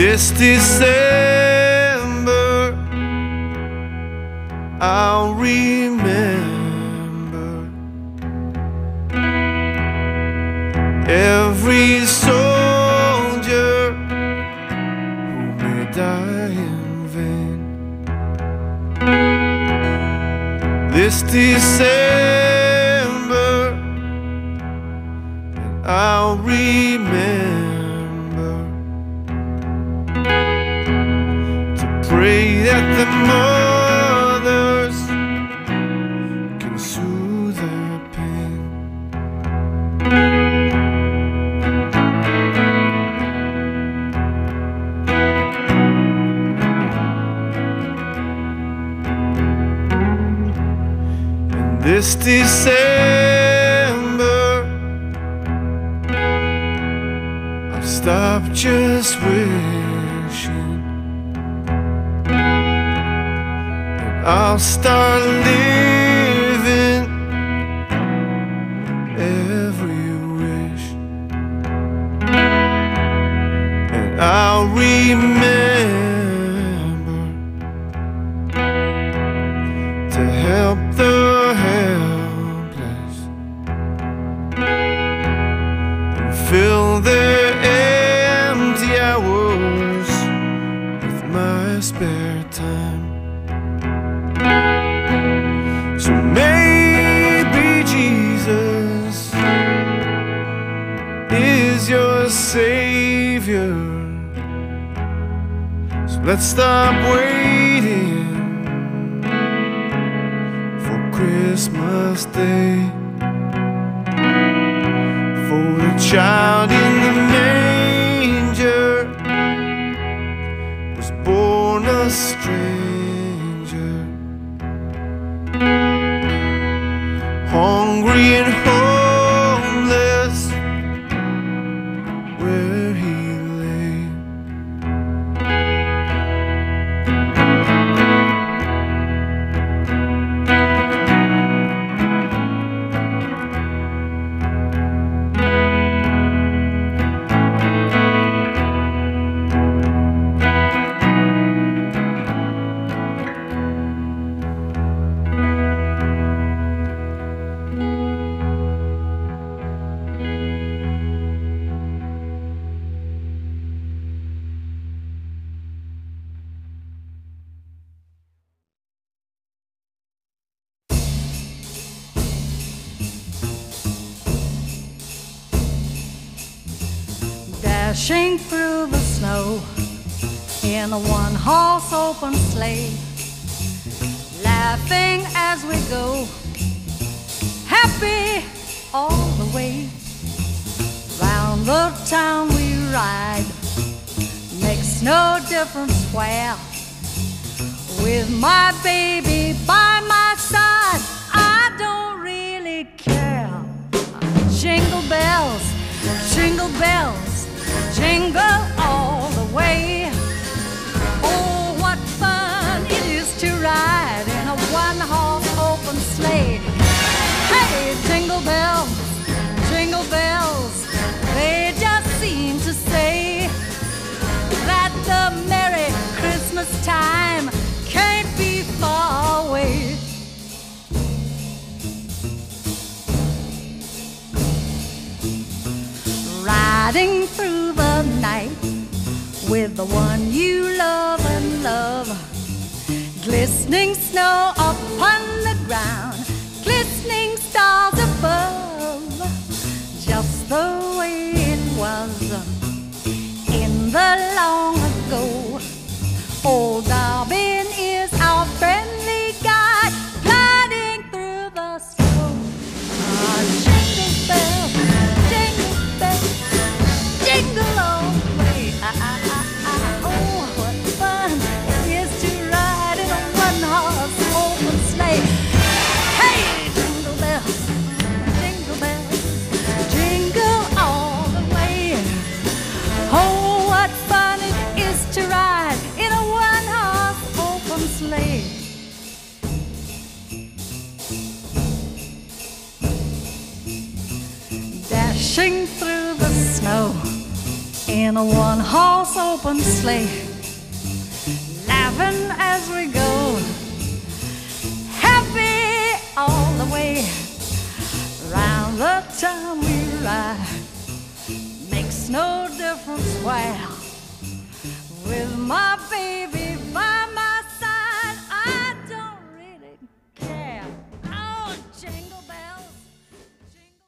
This December I'll remember every soldier who may die in vain. This December, and I'll remember to pray that the mothers can soothe their pain. And this December I'll stop just wishing, I'll start living every wish, and I'll remember to help the helpless and fill their empty hours with my spare time. So maybe Jesus is your Savior. So let's stop waiting for Christmas Day, for the child in the manger was born a stranger, hungry and homeless where he lay. Dashing through the snow in a one-horse open sleigh, laughing as we go, happy all the way. Round the town we ride, makes no difference where. With my baby by my side, I don't really care. Jingle bells, jingle bells, jingle all the way. Oh, what fun it is to ride in a one-horse open sleigh. Hey, jingle bells, they just seem to say that the Merry Christmas time can't be far away. Riding through the night with the one you love and love, glistening snow upon the ground, glistening stars above, just the way it was in the long ago. Old Darwin is our friendly guide, gliding through the snow. Ah, jingle bells, jingle all the way. Oh, what fun it is to ride in a one-horse open sleigh. Hey, jingle bells, jingle all the way. Oh, what fun it is to ride in a one-horse open sleigh. Dashing through the snow in a one-horse open sleigh, laughing as we go, happy all the way. Round the town we ride, makes no difference where. With my baby by my side, I don't really care. Oh, jingle bells, jingle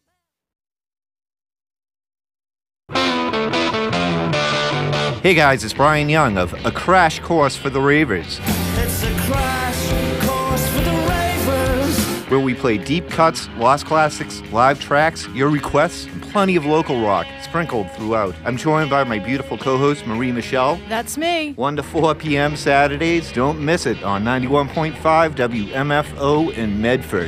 bells. Hey guys, it's Brian Young of A Crash Course for the Ravers. It's a crash course for the ravers. Where we play deep cuts, lost classics, live tracks, your requests, and plenty of local rock sprinkled throughout. I'm joined by my beautiful co-host, Marie Michelle. That's me. 1 to 4 p.m. Saturdays. Don't miss it on 91.5 WMFO in Medford.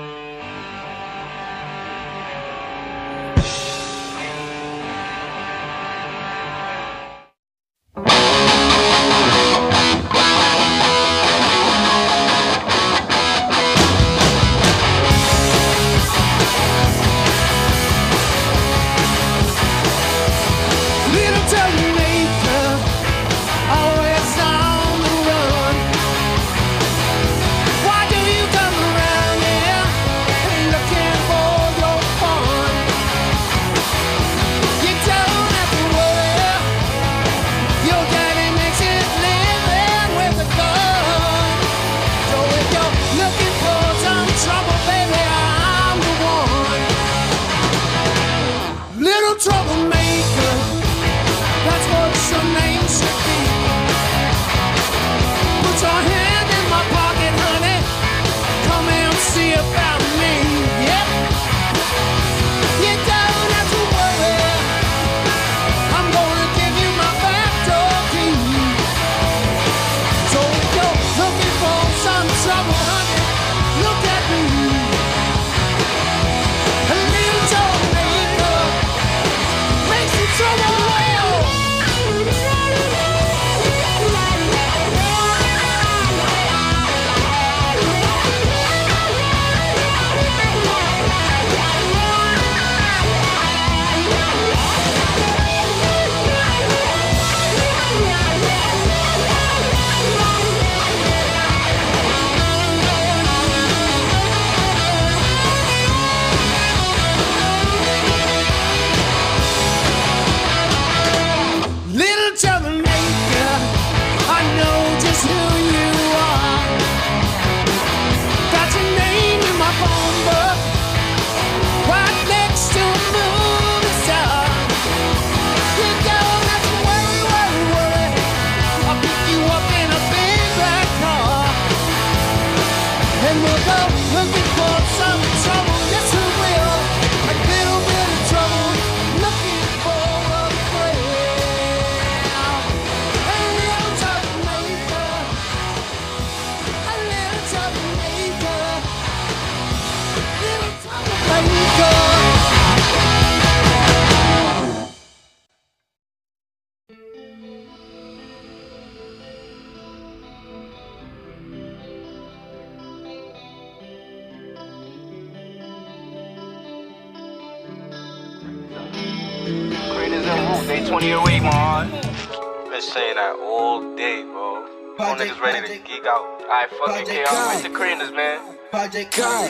Little Jamaica, always on the run. Why do you come around here looking for your fun? You don't have to worry, your daddy makes it living with a gun. So if you're looking for some trouble, baby, I'm the one. Little troublemaker, that's what your name should be. Put your hand in my pocket, honey. Come and see about me. Yep. You don't have to worry. I'm gonna give you my back door key. So if you're looking for some trouble, honey, look at me. A little troublemaker makes you trouble. Little troublemaker, I know just who you are. Got your name in my phone book, right next to a movie star. You don't have to worry, worry, worry. I'll pick you up in a big black car, and we'll go looking for some trouble. Yes, we will. A little bit of trouble, looking for a friend. A little troublemaker, a little troublemaker, little troublemaker. Greatest in Root, they 20 a week, man. Been saying that all day, bro. All niggas ready to geek out. Alright, fuck it, K. I'm with the creators, man. Project Kai.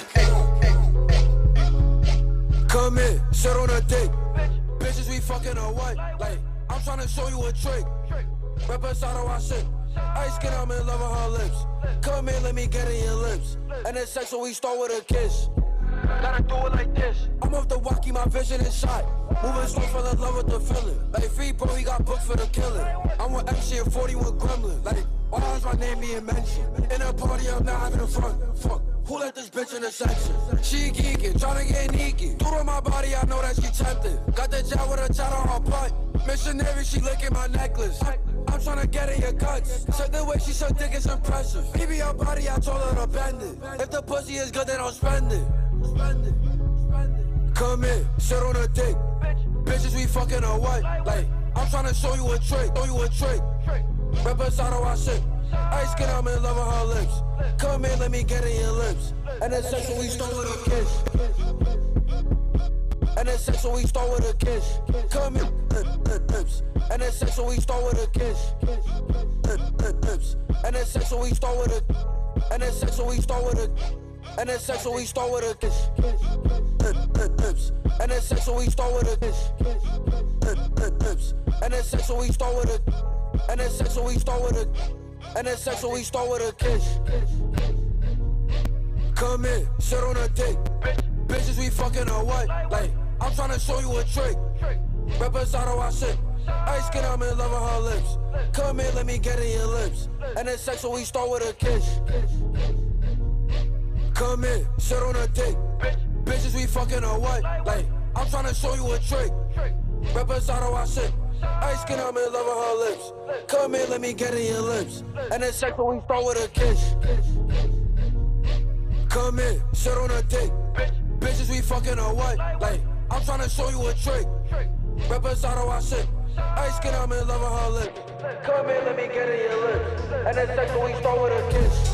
Come in, sit on a dick. Bitches, we fucking or what? Like, I'm trying to show you a trick. Represent how I shit. Ice skin, I'm in love with her lips. Come in, let me get in your lips. And then sex, so we start with a kiss. Gotta do it like this. I'm off the walkie, my vision is shot. Moving slow, fell in love with the feeling. Like free, bro, he got booked for the killing. I'm with MC and 41 Gremlin. Like, why is my name being mentioned? In a party, I'm not having a front. Fuck, who let this bitch in the section? She geeking, tryna get sneaky. Dude on my body, I know that she tempted. Got the job with a chat on her butt. Missionary, she licking my necklace. I'm tryna get in your guts. Said the way she suck dick is impressive. Baby, her body, I told her to bend it. If the pussy is good, then I'll spend it. Spend it. Come in, sit on a dick. Bitches, we fucking or what? Like, I'm tryna show you a trick. Show you a trick. Represent how I shit. Ice skin, I'm in love with her lips. Come in, let me get in your lips. And then sex, we start with a kiss. And then then sex so we start with a kiss. Come here, and then sex so we start with a kiss. And then sex so we start with a, and then sex so we start with a, and then sex so we start with a kiss. And then sex so we start with a kiss. And then sex so we start with a, and then sex so we start with a, and then sex so we start with a kiss. Come in, sit on a dick. Bitches we fucking or what? Like, I'm tryna show you a trick. Reposado I shit. Ice skin, I'm in love with her lips. Come in, let me get in your lips. And then sex so we start with a kiss. Come in, sit on a dick. Bitches we fucking or what? Like, I'm tryna show you a trick. Reposado I shit. Ice skin, I'm in love with her lips. Come in, let me get in your lips. And then sex so we start with a kiss. Come in, sit on a dick. Bitches we fucking or what? Like, I'm tryna show you a trick. Reposado I shit. Ice skin, I'm in love with her lips. Come in, let me get in your lips. And then sex so we start with a kiss.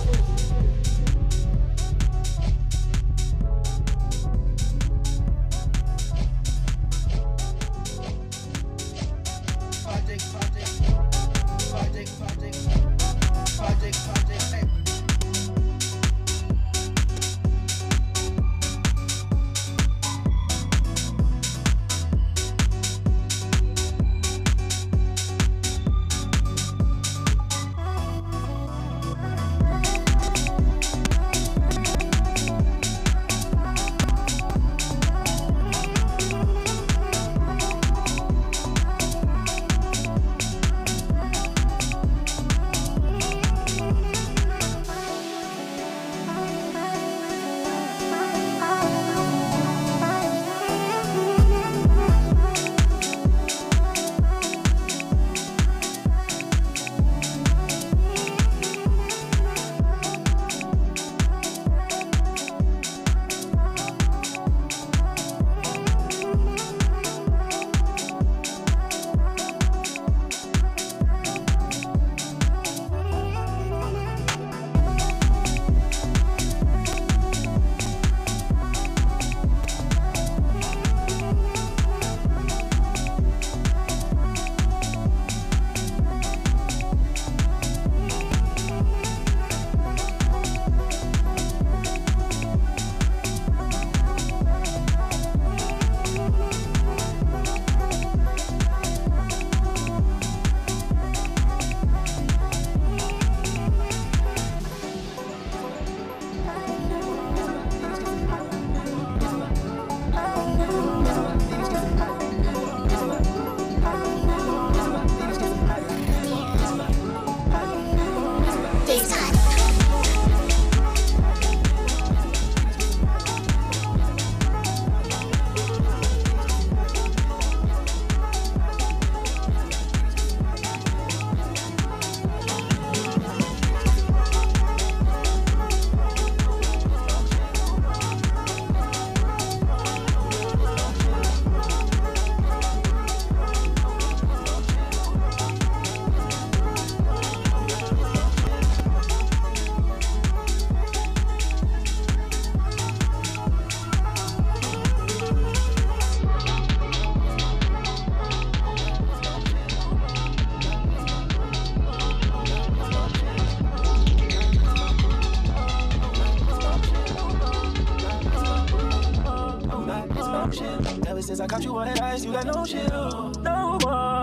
Since I caught you on that ice, you got no chill, no more.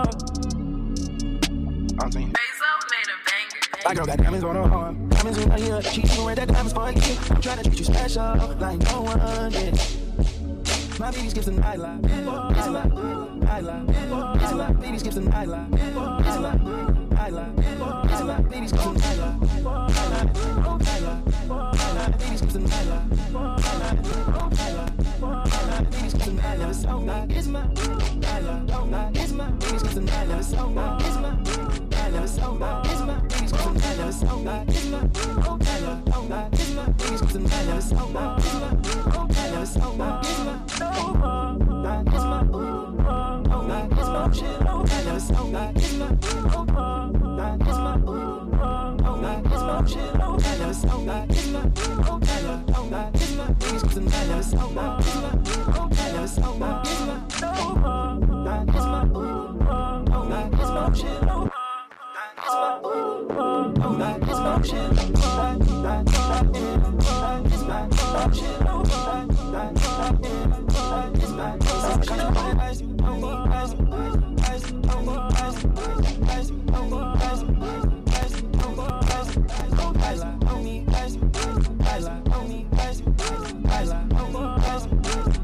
I'm saying, my girl got diamonds on her arm, diamonds in her ear. She even wear that diamonds for a kid. I'm trying to treat you special, like no one did. My baby skips the nightlife, nightlife, nightlife, nightlife. Baby skips the nightlife, nightlife, nightlife, nightlife. Baby skips the nightlife, nightlife, nightlife, nightlife. Baby skips the nightlife, nightlife, nightlife. Baby skips the night, never so night. It's my nightlife, don't lie. It's my baby skips the night, never so night. It's my night, never so night. It's my baby skips the night, never so night. It's my nightlife, don't lie. It's my baby skips the night, never so night. It's my night, never so night. It's my no more. It's my oh night. It's my shit. Oh night, never so night. It's my oh night. It's my oh night. It's my shit. Oh night, never so night. It's my oh night. It's my baby skips the night, never so night. It's my oh night, never so night. It's my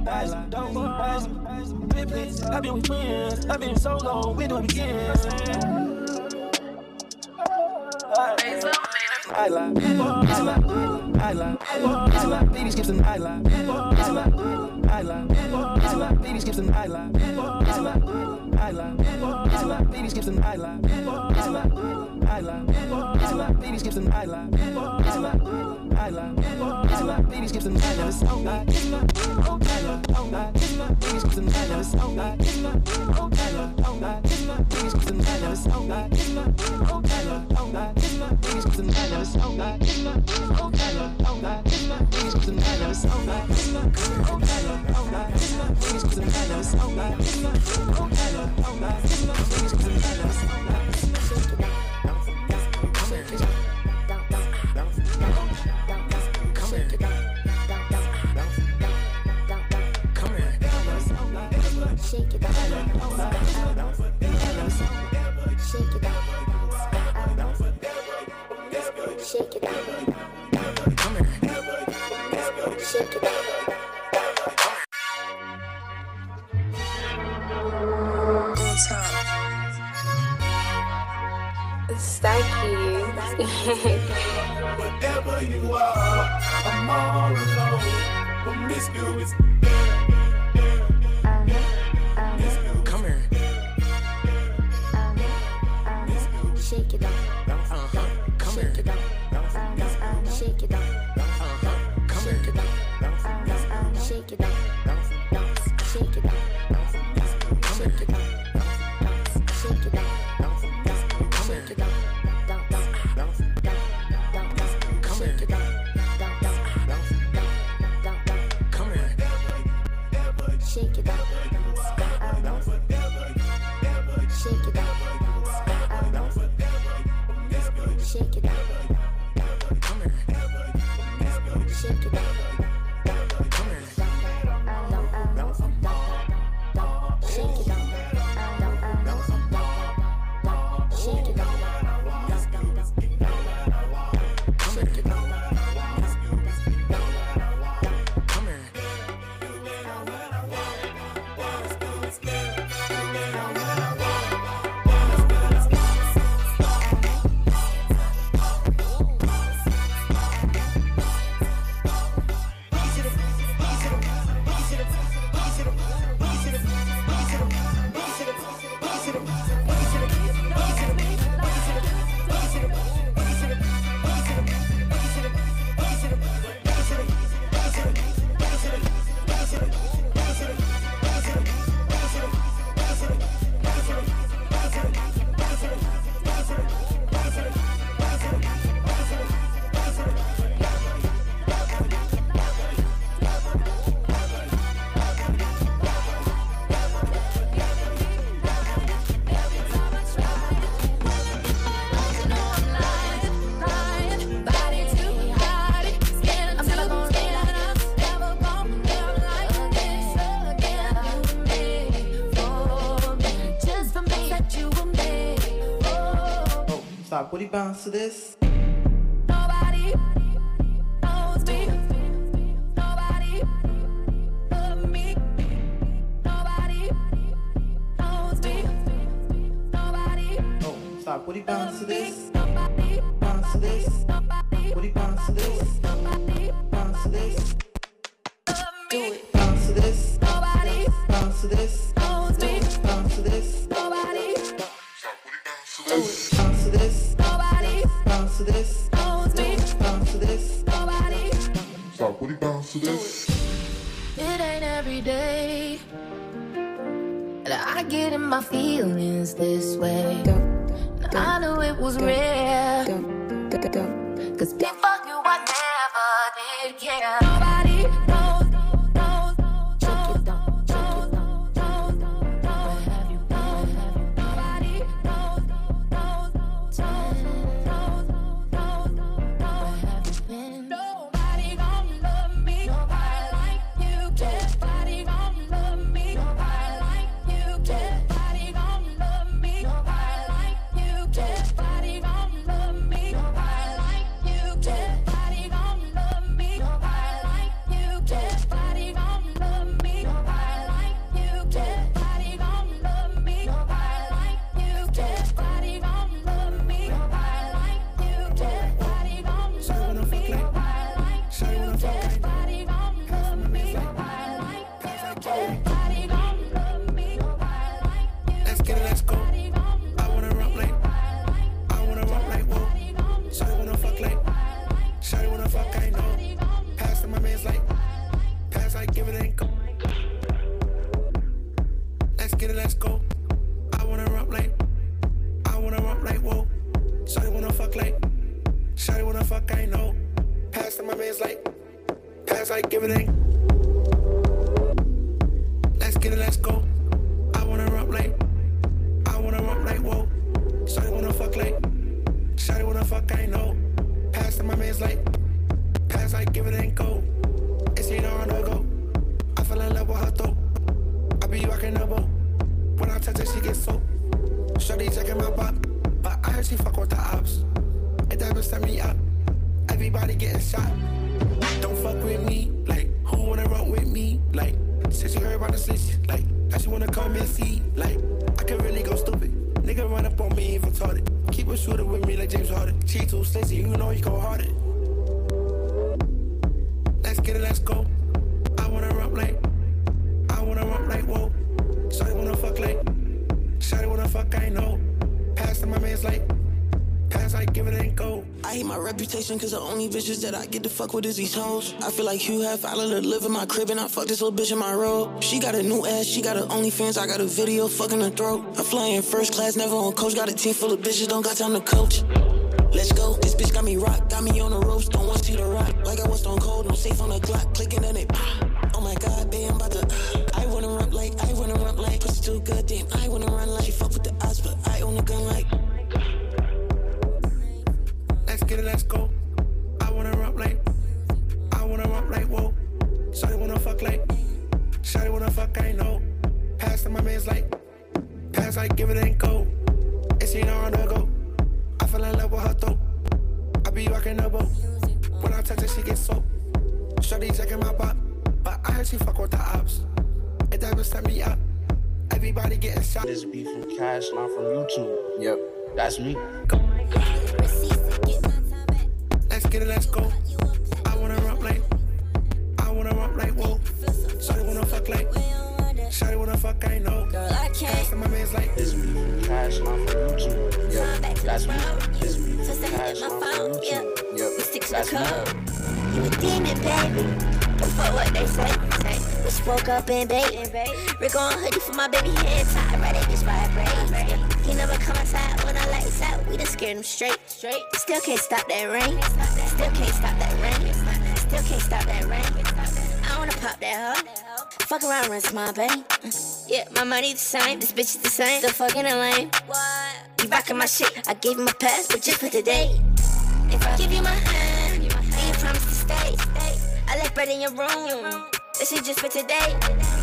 I've been with friends, I've been so long, we do it again. I lie, baby skips and I lie, baby skips and I lie, baby skips and I lie, baby skips and I lie, baby skips and I never so lie, baby skips and I never so lie, baby skips and I never so lie, baby skips and I never so lie, baby skips and I never so lie, baby skips and I never so lie, baby skips and I never so lie, shake it out, shake it out, shake it out, come here, shake it out. On top, Stacky. Whatever you are, I'm all alone. Promiscuous. Come here. Shake it out. Come here. Shake it out. Shake it out. Come here. Shake it out. Shake it out. Shake it out. Shake it out. Shake it out. Come here. Come here. Shake it out. Shake it out. Shake it out. Shake it out. Come here. Shake it out. Come here. Shake it out. Shake it out. Stop. Would he bounce to this? Nobody knows me. Nobody but me. Nobody knows me. Nobody. Oh, stop. Would he bounce to this? Nobody Bounce to this? Would he bounce to this? Bounce to this? do it. Bounce to this? Nobody Bounce to this? knows me. Bounce to this? Nobody Bounce to this? Nobody Bounce to this? knows me. Bounce to this? Nobody. Stop, would he bounce to this? It ain't every day that I get in my feelings this way. I knew it was rare, cause before you I never did care. Nobody knows. Check it out, check it out. Where have you been? Nobody knows. Where have you been? Nobody gon' love me. Nobody like you. Nobody gon' love me. Nobody like you. Nobody gon' love me. Nobody like you. Nobody gon' love me. Nobody like you. Nobody gon' love me. Nobody like Nobody gon' love me like you. Let's get it, let's go. I wanna rock like, whoa. Shawty wanna fuck like, shawty wanna fuck, I know. Pass to my man's like, pass like, give it ain't go. Let's get it, let's go. I wanna rock like, whoa. Shawty wanna fuck like, shawty wanna fuck, I know. Pass to my man's like, pass like, give it ain't. Let's get it, let's go. I wanna rock like, whoa. Shawty wanna fuck like, shawty wanna fuck, I know. Pass to my man's like, pass like, give it ain't go. It's either on or go. I fell in love with her throat. I be rocking the boat. When I touch her, she gets soaked. Shawty checking my butt, but I heard she fuck with the ops. It doesn't set me up. Everybody getting shot. Don't fuck with me, like, who wanna run with me? Like, since she heard about the snitch, like, now she wanna come and see, like, I could really go stupid. Nigga run up on me, retarded. Keep a shooter with me like James Harden. She too slinky, you know he go harder. Let's get it, let's go. I wanna rock like, whoa. Shawty wanna fuck like, shawty wanna fuck, I know. Pass to my man's like, pass like, give it ain't go. I hate my reputation cause the only bitches that I get to fuck with is these hoes. I feel like Hugh Hefner to live in my crib and I fuck this little bitch in my robe. She got a new ass, she got her OnlyFans, I got a video fucking her throat. I fly in first class, never on coach, got a team full of bitches, don't got time to coach. Let's go, this bitch got me rocked, got me on the ropes, don't want to see the rock. Like I was stone cold, no safe on the Glock, clicking on it. Oh my god, babe, I'm about to. I wanna run like, pussy too good, damn, I wanna run like. She fuck with the odds, but I own a gun like. Let's get it, let's go. I wanna rock like, whoa. Shawty wanna fuck like, shawty wanna fuck, I know. Pass to my man's like, pass like, give it ain't go. It's either on or go. I fell in love with her throat. I be rocking the boat. When I touch her, she gets soaked. Shawty checking my butt, but I heard she fuck with the ops. It doesn't set me up. Everybody getting shot. This be from Cash, not from YouTube. Yep, that's me. Let's get it, let's go. I wanna rock like, whoa. Shawty wanna fuck like, shawty wanna fuck, I know. Pass to my man's like, this be from Cash, not from YouTube. Yep, that's me. This be from Cash, not from YouTube. Yep, that's me. You a demon, baby. Before what they say. We spoke up in bait. Rick on hoodie for my baby head tie. Right at this vibrate. He never come outside when I lights out. We done scared him straight. Still can't stop that rain. Still can't stop that rain. Still can't stop that rain. I wanna pop that hoe. Fuck around, rinse my bank. Yeah, my money the same. This bitch is the same. Still fucking a lame. You rockin' my shit. I gave him a pass, but just for today. If I give you my hand, and you promise to stay, I left bread in your room. This is just for today.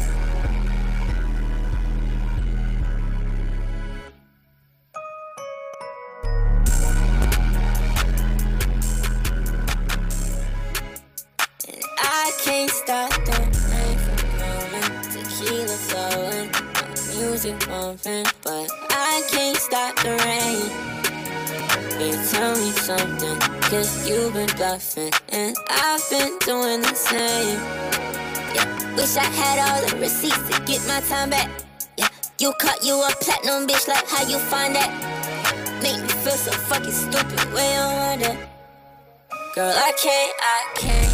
And I can't stop the rain from rolling, tequila flowing, music bumping, but I can't stop the rain. Babe, tell me something, cause you've been bluffing, and I've been doing the same. Yeah, wish I had all the receipts to get my time back. Yeah, you caught you a platinum bitch, like how you find that? Make me feel so fucking stupid, way on that. Girl, I can't.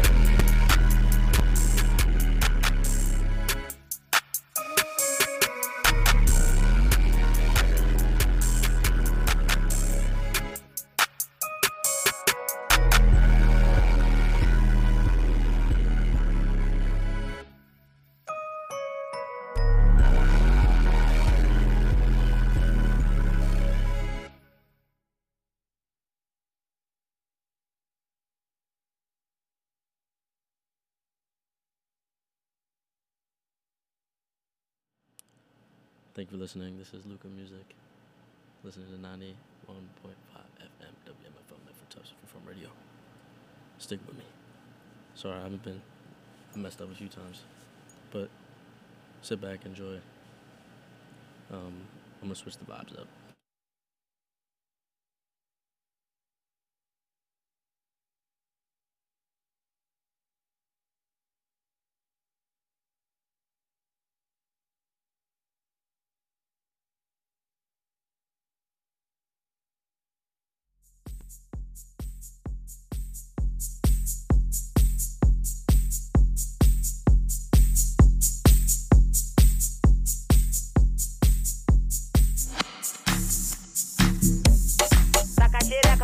Thank you for listening. This is Luca Music. Listening to 91.5 FM WMFM for Tough from Radio. Stick with me. Sorry, I messed up a few times. But sit back, enjoy. I'm going to switch the vibes up.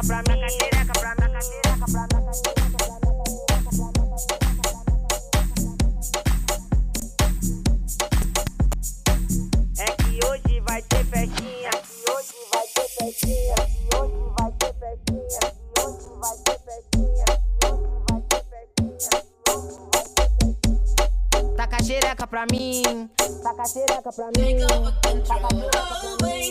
pra mim, taca xereca pra mim, taca xereca pra mim. É que hoje vai ter festinha, que hoje vai ter festinha, que hoje vai ter festinha, que hoje vai ter festinha, que hoje vai ter festinha, que hoje vai ter festinha. Taca xereca pra mim, taca xereca pra mim, taca xereca pra mim.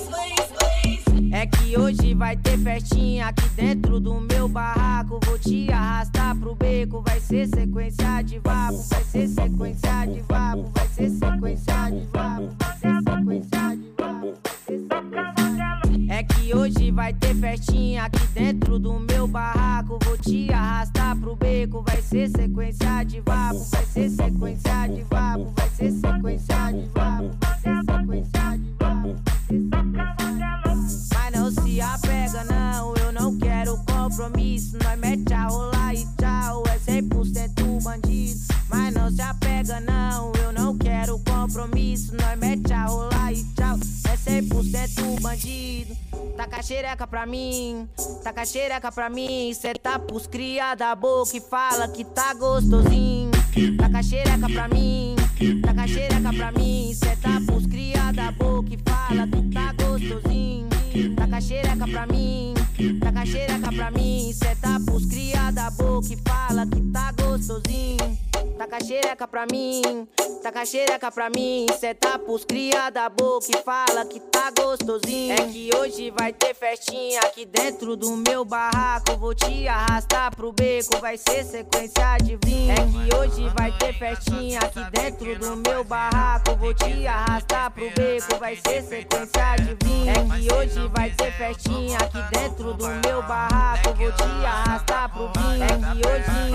É que hoje vai ter festinha aqui dentro do meu barraco. Vou te arrastar pro beco, vai ser sequência de vapo, vai ser sequência de vapo, vai ser sequência de vapo, vai ser sequência de vapo, vai ser sequência. É que hoje vai ter festinha aqui dentro do meu barraco. Vou te arrastar pro beco, vai ser sequência de vapo, vai ser sequência de vapo, vai ser sequência de vapo, vai ser sequência de vapo, vai ser sequência. Mas não se apega não, eu não quero compromisso. Nós mete a rolar e tchau, é 100% bandido. Mas não se apega não, eu não quero compromisso. Nós mete a rolar e tchau, é 100% bandido. Taca xereca pra mim, taca xereca pra mim. Cê tá pros cria da boca e fala que tá gostosinho. Taca xereca pra mim, taca xereca pra mim. Cê tá pros cria da boca e fala que tá gostosinho. Taca xereca pra mim, taca xereca pra mim. Cê tá pros cria da boca e fala que tá gostosinho. Taca xereca pra mim, taca xereca pra mim. Cê tá pros cria da boca e fala que tá gostosinho. É que hoje vai ter festinha aqui dentro do meu barraco. Vou te arrastar pro beco, vai ser sequência de vinho. É que hoje vai ter festinha aqui dentro do meu barraco. Vou te arrastar pro beco, vai ser sequência de vinho. É que hoje vai ter festinha aqui dentro do meu barraco. Vou te arrastar pro vinho. É que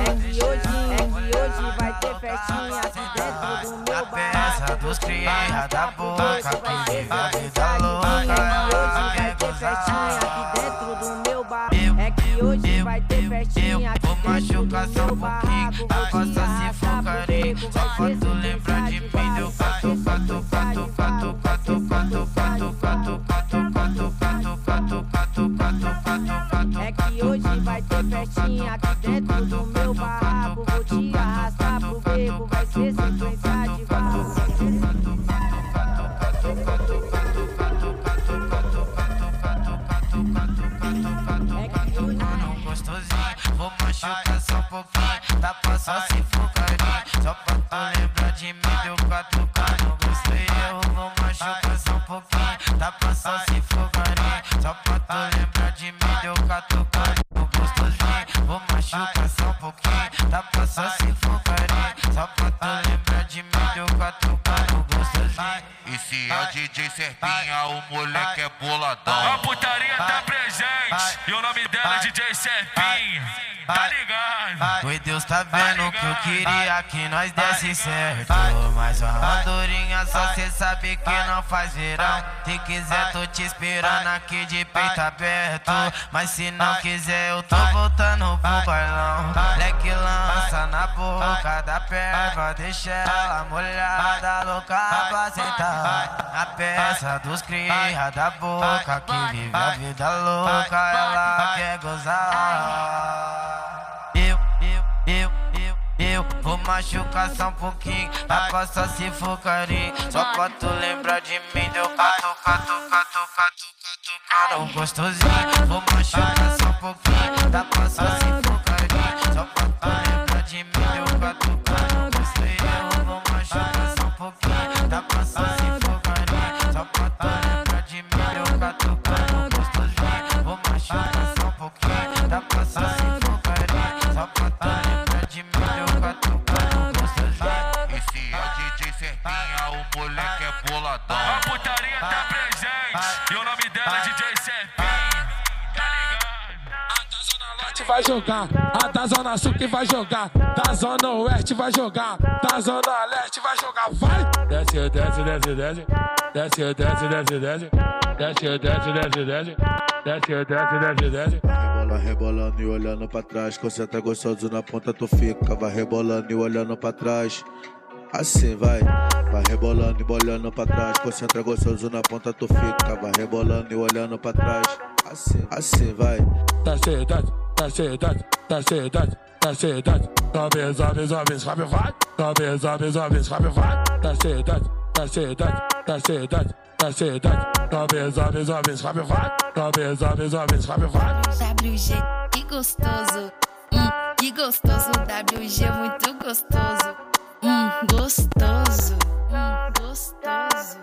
hoje vai ter festinha aqui dentro do meu barraco. Cabeça dos cria da boca que vive a vida louca. Hoje vai ter festinha aqui dentro do meu barraco. É que hoje vai ter festinha aqui dentro do meu barraco. Vou te arrastar pro beco, só pra tu lembrar de mim. Deu cato, cato, cato, cato, cato, cato, cato, cato, cato, cato, cato, cato, cato, cato, cato. É que hoje vai ter festinha aqui dentro do meu barraco. Vou te arrastar pro beco, vai ser sequência de vapo. Vou machucar só um pouquinho, dá pra só se focarinho. Só pra tu lembrar de mim, deu catucar, não gostei eu. Vou machucar só um pouquinho, dá pra só se focarinho. Só pra tu lembrar de mim, deu catucar, não gostosinho. Vou machucar só um pouquinho, dá pra só se focarinho. Só pra tu lembrar de mim, deu catucar, não gostosinho. E se é DJ Serpinha, o moleque é boladão. A putaria tá presente, e o nome dela é DJ Serpinha. Tá ligado? Oi, Deus tá vendo que eu queria que nós desse certo. Mas uma andorinha só cê sabe que não faz verão. Se quiser tô te esperando aqui de peito aberto. Mas se não quiser eu tô voltando pro bailão. Leque lança na boca da perva, deixa ela molhada, louca pra sentar. A peça dos cria da boca que vive a vida louca, ela quer gozar. Eu vou machucar só um pouquinho, dá pra só se focarinho. Só pra tu lembrar de mim, deu cato, cato, cato, cato, cato, cato, gostosinho. Vou machucar só um pouquinho, dá pra só se focarinho. Só pra tu lembrar de mim, deu cato, cato, gostei eu. Vou machucar só um pouquinho, dá pra só se focarinho. Só pra tu lembrar de mim, deu cato, cato, gostosinho. Vou machucar só um pouquinho, dá pra só se focarinho. Só pra tu lembrar de mim, deu cato, cato, gostosinho. E se é DJ Serpinha, o moleque é boladão. A putaria tá presente, e o nome dela é DJ Serpinha. Tá ligado? A da Zona Norte vai jogar, a da Zona Sul que vai jogar, da Zona Oeste vai jogar, da Zona Leste vai jogar, vai! Desce, desce, desce, desce, desce, desce, desce, desce, desce, desce, desce, desce, desce, desce, desce, desce. Rebola, rebolando e olhando pra trás, concentra gostoso na ponta tu fica, vai rebolando e olhando pra trás. Assim vai rebolando e olhando pra trás, concentra gostoso na ponta tu fica, vai rebolando e olhando pra trás. Assim vai. Desce, desce, desce, desce, desce, desce, desce, desce. Sobe, sobe, sobe, sobe, vai. Sobe, sobe, sobe, sobe, vai. Desce, desce, desce, desce, desce, desce, desce, desce. Sobe, sobe, sobe, sobe, vai. Sobe, sobe, sobe, sobe, vai. WG, que gostoso. Que gostoso. WG, muito gostoso. Gostoso. Gostoso.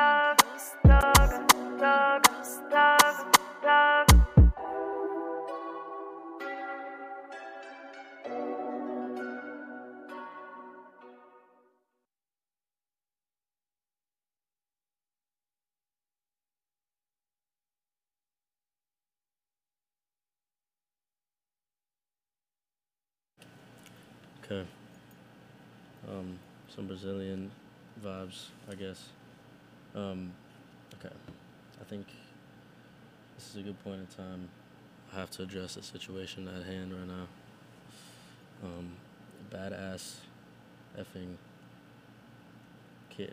Okay. Some Brazilian vibes, I guess. Okay. I think this is a good point in time. I have to address the situation at hand right now. Badass effing kid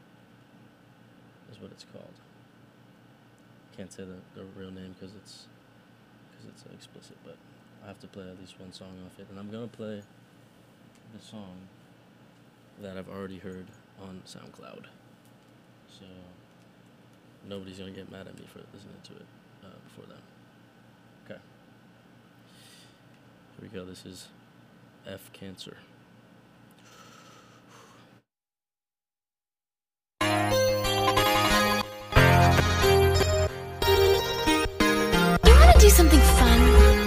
is what it's called. Can't say the real name because it's explicit, but I have to play at least one song off it, and I'm gonna play the song that I've already heard on SoundCloud, so nobody's gonna get mad at me for listening to it before then. Okay, here we go. This is F Cancer. You wanna do something fun?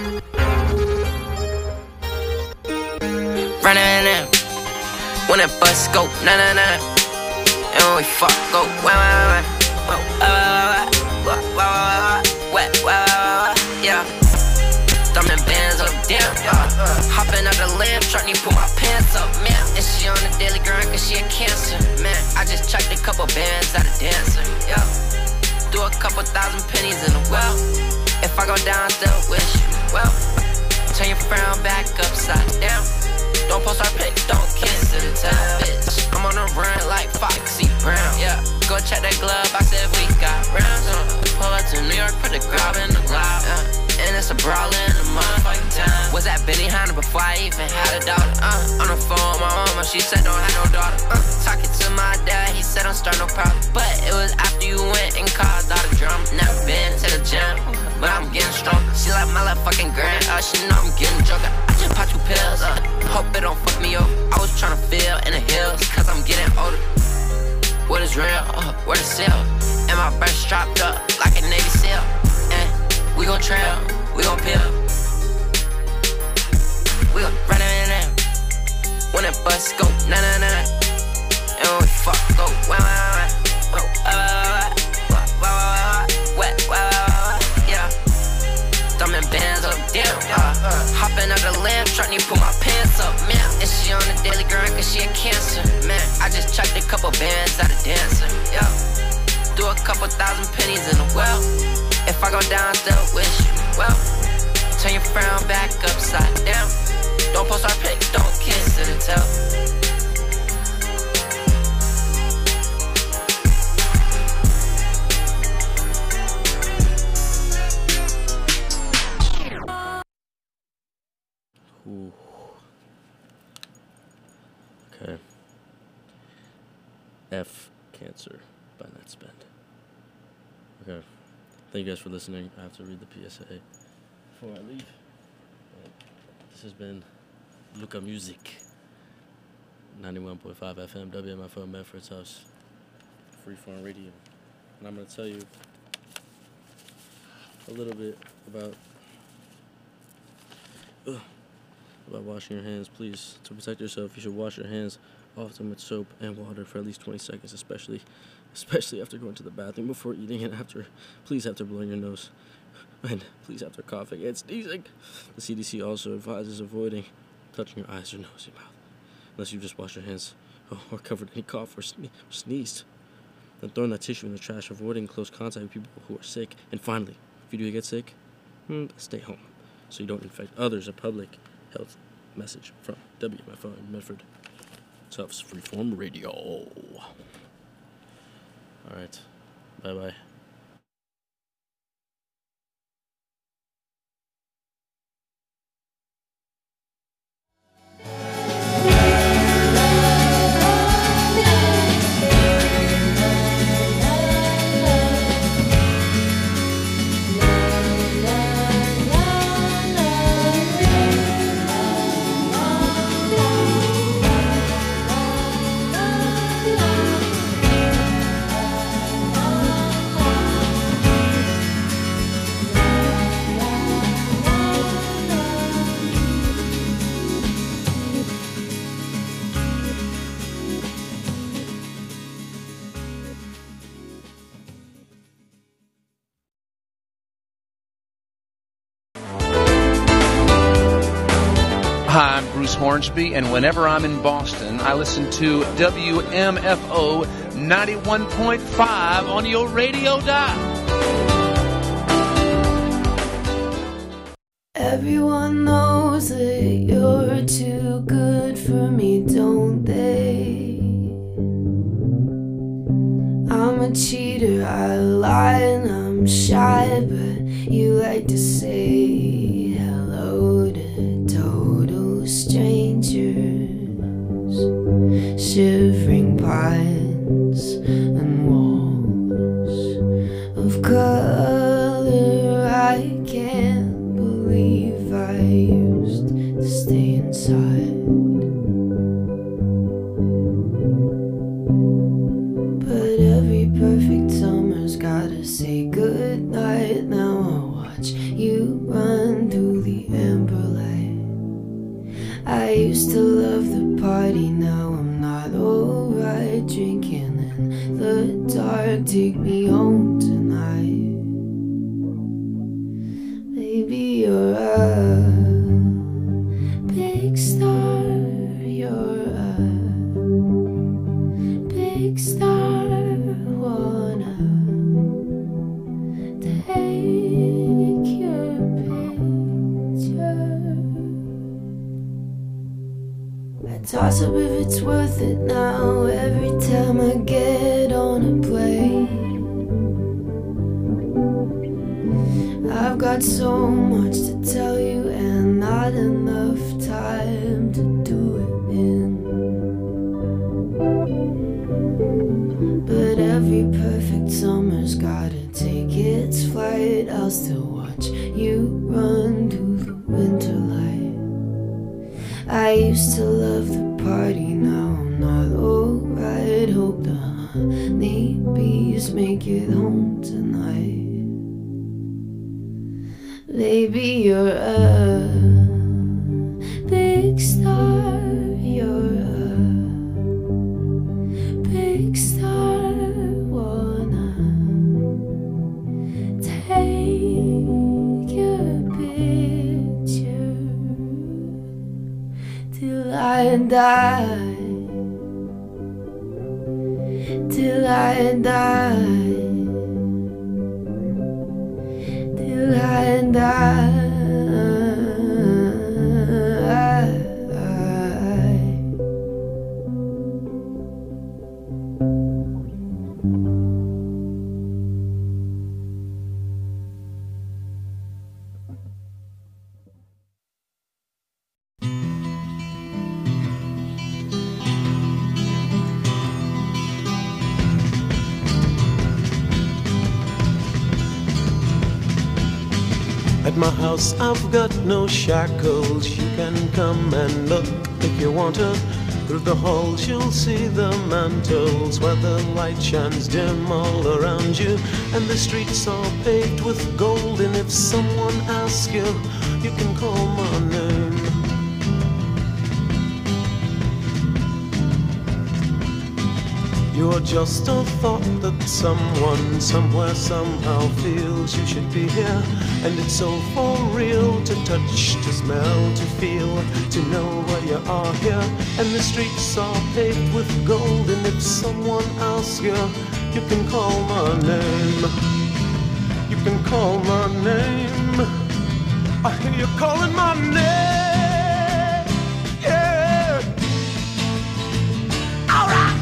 Running in when that bus go, nah, nah, nah. And when we fuck, go, wah, yeah. Thumbing bands up, damn, hopping out the lamp truck, need put my pants up, man. And she on the daily grind cause she a cancer, man. I just chucked a couple bands at a dancer, yeah. Do a couple thousand pennies in a well. If I go down, still wish you well. Turn your frown back upside down. Don't post our pic, don't kiss in town, bitch. I'm on the run like Foxy Brown, yeah. Go check that glove, I said we got rounds. Pull up to New York, put the grab in the glove, and it's a brawl in the motherfucking town. Was at Benihana before I even had a daughter, on the phone with my mama, she said don't have no daughter, Talking to my dad, he said don't start no problem. But it was after you went and caused all the drama. Never been to the gym, but I'm getting stronger. She like my little fucking grand, she know I'm getting drunk. I just pop 2 pills, hope it don't fuck me up. I was tryna feel in the hills, cause I'm getting older. What is real, where the seal? And my breath strapped up like a Navy SEAL. And we gon' trail, we gon' peel. We gon' run in there. When that bus go, nah, nah, nah. And when we fuck, go, wah, yeah. Thumbing bands up, damn, hopping out the lamp truck, need put my pants up, man. And she on the daily grind cause she a cancer, man. I just chucked a couple bands at a dancer, yeah. Do a couple thousand pennies in a well. If I go down, still wish you well. Turn your frown back upside down. Don't post our pic, don't kiss in the tell. Ooh. Okay. F Cancer by Netspend. Okay. Thank you guys for listening. I have to read the PSA before I leave. This has been Luca Music. 91.5 FM, WMFO, Medford's House. Freeform Radio. And I'm going to tell you a little bit about washing your hands. Please, to protect yourself, you should wash your hands often with soap and water for at least 20 seconds, especially after going to the bathroom, before eating, and please after blowing your nose, and please after coughing and sneezing. The CDC also advises avoiding touching your eyes or nose or mouth unless you just washed your hands or covered any cough or sneezed. Then throwing that tissue in the trash, avoiding close contact with people who are sick, and finally, if you do get sick, stay home so you don't infect others. A public health message from WMFO and Medford Tufts Freeform Radio. All right, bye-bye. James Hornsby, and whenever I'm in Boston, I listen to WMFO 91.5 on your radio dial. Everyone knows that you're too good for me, don't they? I'm a cheater, I lie and I'm shy, but you like to say hello to total strangers. Shivering pines and walls of color, I can't believe I used to stay inside. But every perfect summer's gotta say goodnight. Now I'll watch you run through the amber light. I used to love the party, now I'm not alright. Drinking in the dark, take me home tonight. Baby, you're a big star, you're a big star. Wanna take your picture. I toss up if it's worth it now. Every time I get on a plane, I've got so much to tell you and not enough time to do it in. But every perfect summer's gotta take its flight. I'll still watch you run through the winter light. I used to love the party, now I'm not alright. Hope the honey bees make it home tonight. Baby, you're a big star, you're a big star. Wanna take your picture till I die, till I die, till I die. At my house I've got no shackles. You can come and look if you want to. Through the halls you'll see the mantles where the light shines dim all around you. And the streets are paved with gold, and if someone asks you, you can call my name. You're just a thought that someone, somewhere, somehow feels you should be here. And it's so for real to touch, to smell, to feel, to know where you are here. And the streets are paved with gold, and if someone asks you, you can call my name. You can call my name. I hear you calling my name. Yeah. All right.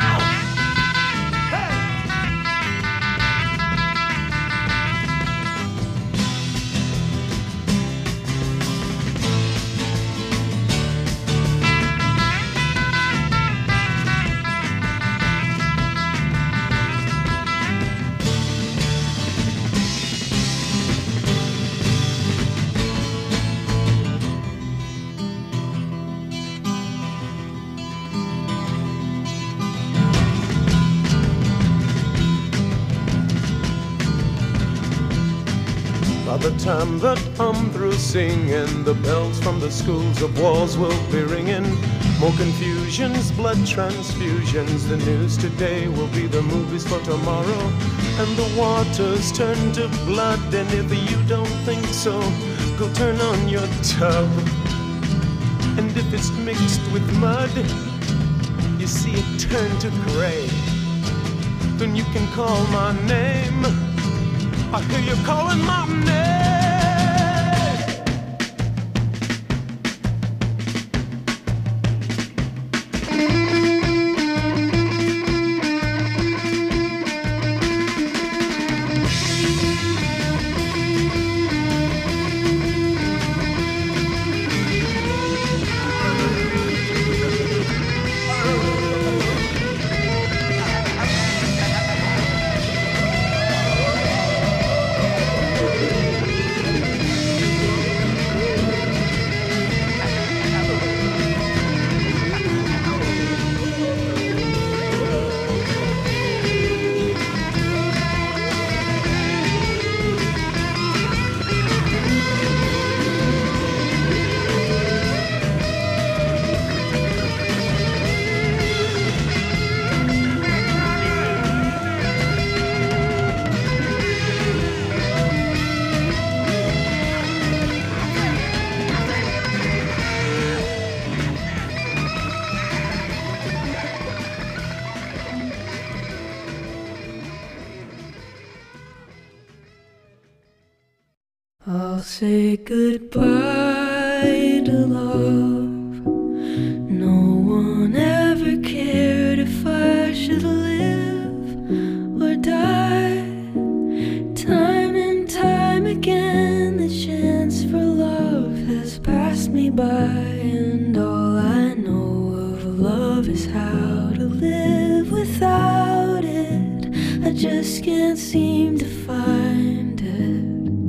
By the time that I'm through singing, the bells from the schools of wars will be ringing. More confusions, blood transfusions. The news today will be the movies for tomorrow. And the waters turn to blood, and if you don't think so, go turn on your tub. And if it's mixed with mud, you see it turn to gray. Then you can call my name. I hear you calling my name. I'll say goodbye to love. No one ever cared if I should live or die. Time and time again, the chance for love has passed me by, and all I know of love is how to live without it. I just can't seem to find it.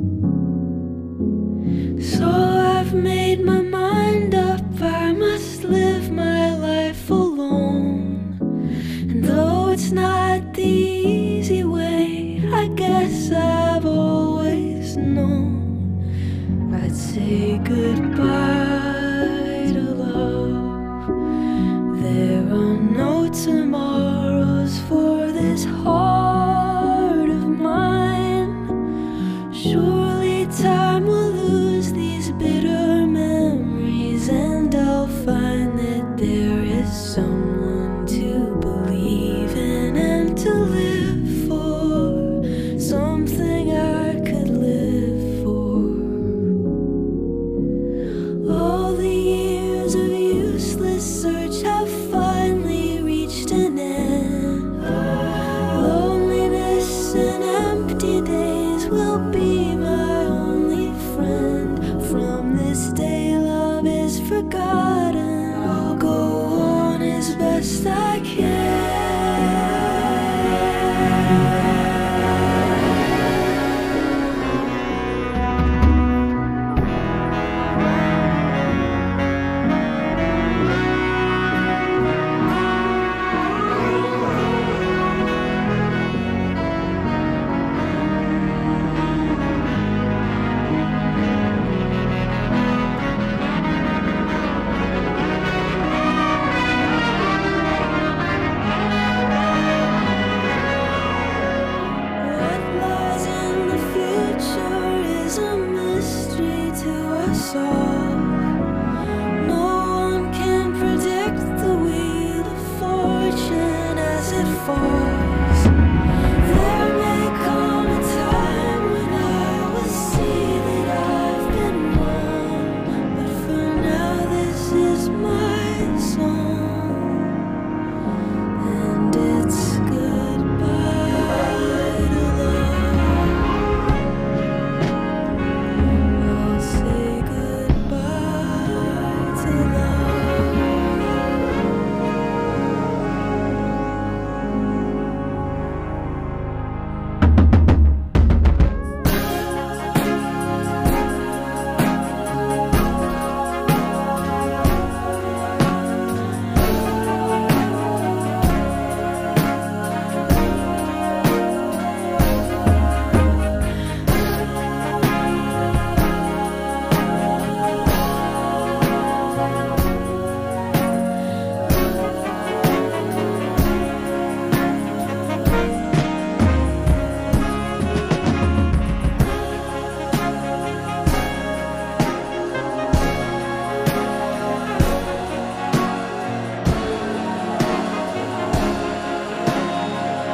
So I've made my mind up, I must live my life alone. And though it's not the easy way, I guess I've always known I'd say goodbye to love. There are no tomorrows for this heart of mine. Surely time will lose these bitter memories, and I'll find that there is someone to believe in and to live for, something I could live for. All the years of useless search have finally reached an end. Loneliness and empty days will be my only friend. From this day love is forgotten. I'll go on as best I can.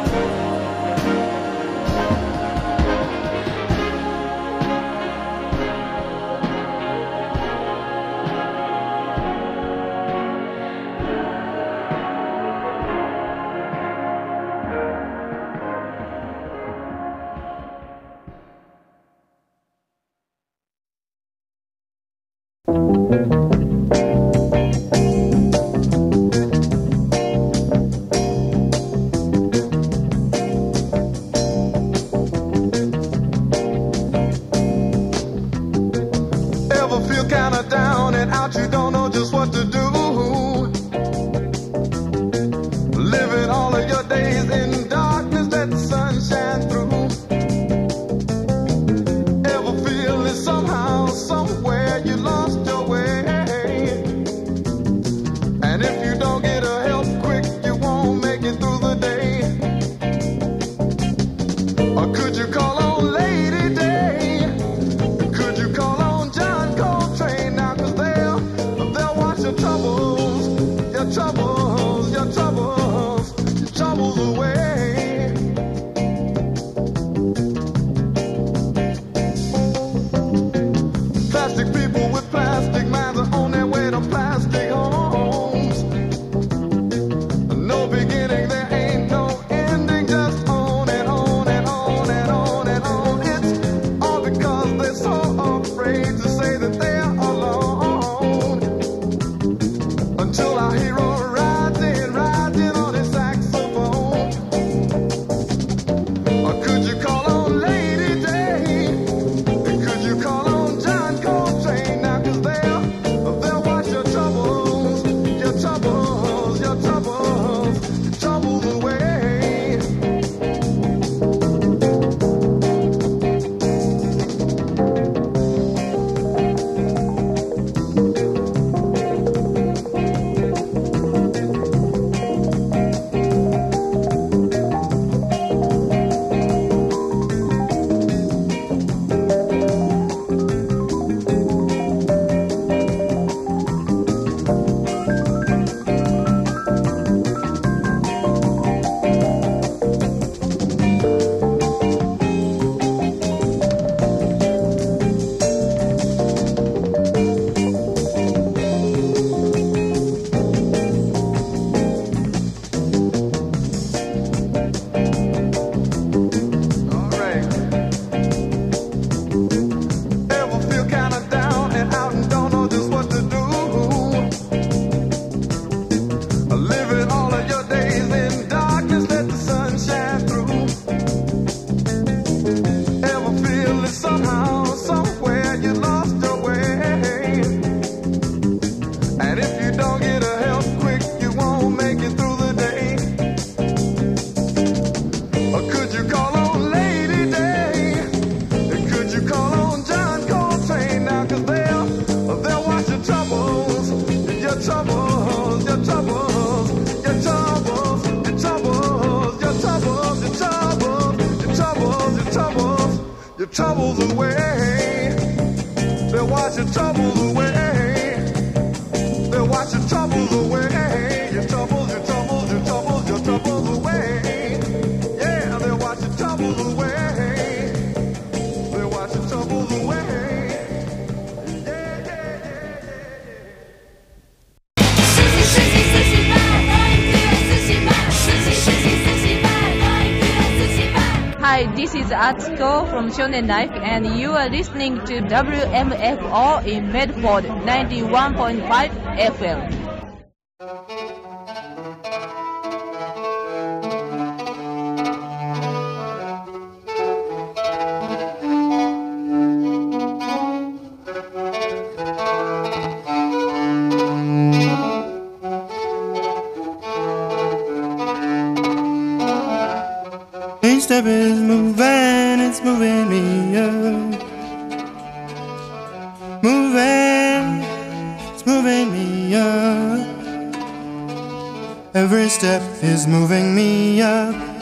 troubles away. They'll wash your troubles away. They'll wash your troubles away. Your troubles, your troubles, your troubles, your troubles away. Yeah, they'll wash your troubles away. They'll wash your troubles away. Hi, this is Atsuko from Shonen Life, and you are listening to WMFO in Medford 91.5 FM. Each step is moving, it's moving me up. Moving, it's moving me up. Every step is moving me up.